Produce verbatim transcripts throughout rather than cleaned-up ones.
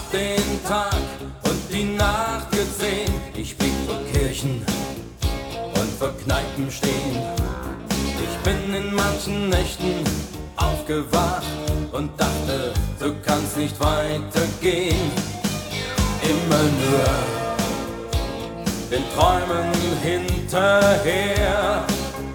den Tag und die Nacht gesehen. Ich blieb vor Kirchen und vor Kneipen stehen. Ich bin in manchen Nächten aufgewacht und dachte, so kann's nicht weitergehen. Immer nur den Träumen hinterher.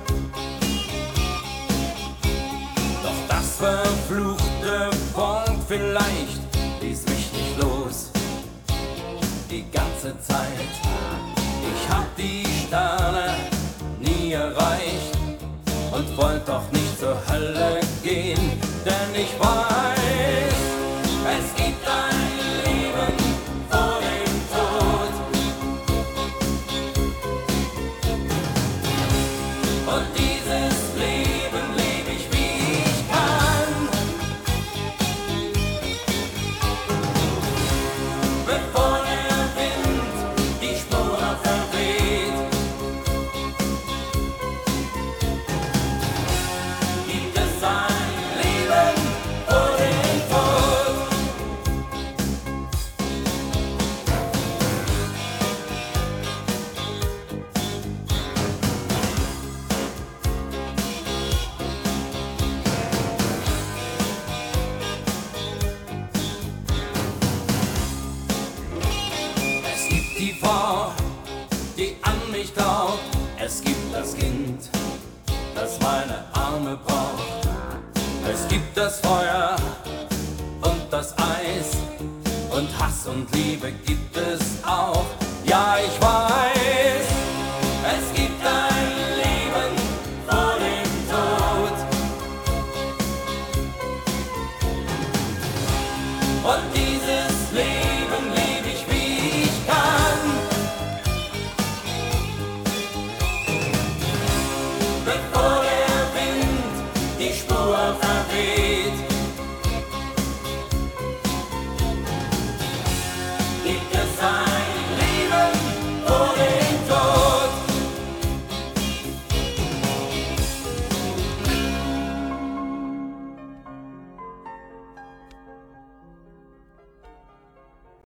Doch das verfluchte Wort vielleicht ließ mich nicht los die ganze Zeit. Ich hab die Sterne nie erreicht und wollte doch nicht zur Hölle gehen, denn ich weiß, es gibt ein Leben vor dem Tod. Und dieses Leben lebe ich, wie ich kann, bevor der Wind die Spur verweht. Gibt es ein Leben vor dem Tod? Es gibt die Frau, die an mich glaubt. Es gibt das Kind, das meine Arme braucht. Es gibt das Feuer und das Eis. Und Hass und Liebe gibt es auch. Ja, ich weiß, es gibt ein Leben vor dem Tod. Und dieses Leben lebe ich, wie ich kann, bevor der Wind die Spur verliert.